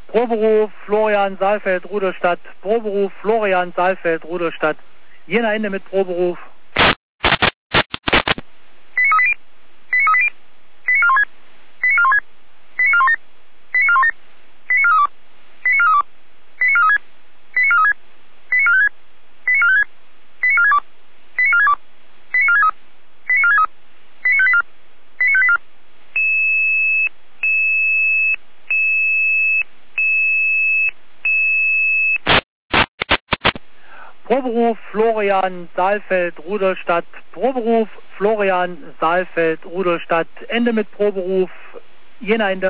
Proberuf Florian Saalfeld, Rudolstadt. Proberuf Florian Saalfeld, Rudolstadt. Jena Ende mit Proberuf. Proberuf Florian Saalfeld, Rudolstadt. Proberuf Florian Saalfeld, Rudolstadt. Ende mit Proberuf. Jena Ende.